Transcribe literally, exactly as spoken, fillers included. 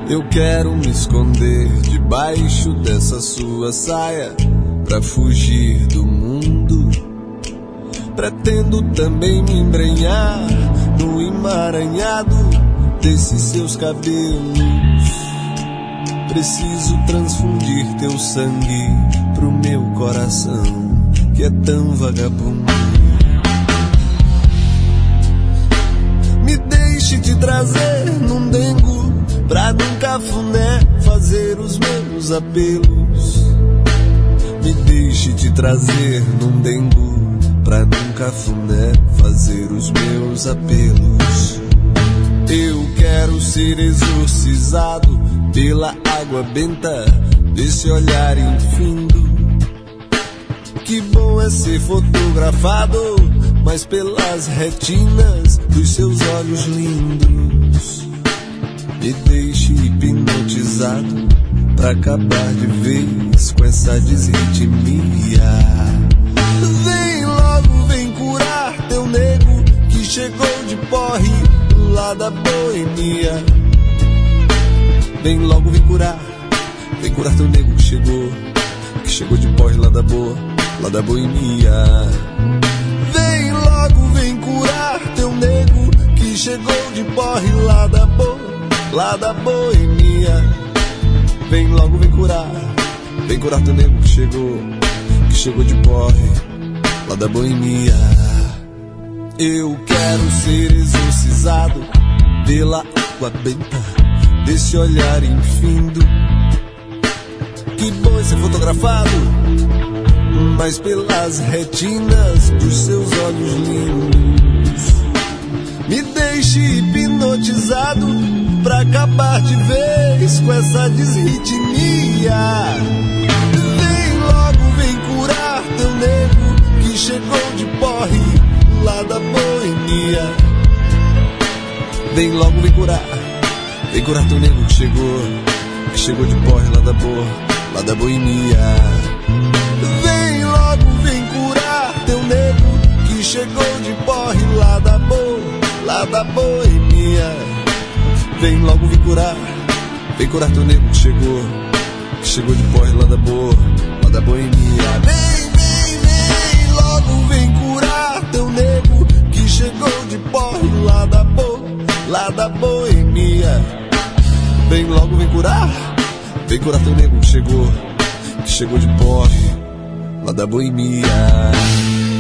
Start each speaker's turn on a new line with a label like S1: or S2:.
S1: Eu quero me esconder debaixo dessa sua saia pra fugir do mundo. Pretendo também me embrenhar no emaranhado desses seus cabelos. Preciso transfundir teu sangue pro meu coração, que é tão vagabundo. Me deixe te trazer num dengo pra num cafuné fazer os meus apelos. Me deixe te trazer num dengo pra num cafuné fazer os meus apelos. Eu quero ser exorcizado pela água benta desse olhar infindo. Que bom é ser fotografado, mas pelas retinas dos seus olhos lindos. Me deixe hipnotizado pra acabar de vez com essa desritmia. Vem logo, vem curar teu nego que chegou de porre lá da Boemia. Vem logo, vem curar, vem curar teu nego que chegou, que chegou de porre lá da boa, lá da Boemia. Vem logo, vem curar teu nego que chegou de porre lá da boa, lá da Boemia. Vem logo, vem curar, vem curar teu nego que chegou, que chegou de porre lá da Boemia. Eu quero ser exorcizado pela água benta desse olhar infindo. Que bom é ser fotografado, mas pelas retinas dos seus olhos lindos. Me deixe hipnotizado pra acabar de vez com essa desritmia. Vem logo, vem curar teu nego que chegou de porre lá da Boemia. Vem logo, vem curar, vem curar teu nego que chegou, que chegou de porre lá da boa, lá da Boemia. Vem logo, vem curar teu nego que chegou de porre lá da boa, lá da Boemia. Vem logo, vem curar, vem curar teu nego que chegou, que chegou de porre lá da boa, lá da Boemia. Vem, vem, vem logo, vem curar teu nego que chegou de porre lá da boa, lá da Boemia. Vem logo, vem curar, vem curar teu nego que chegou, que chegou de porre lá da Boemia.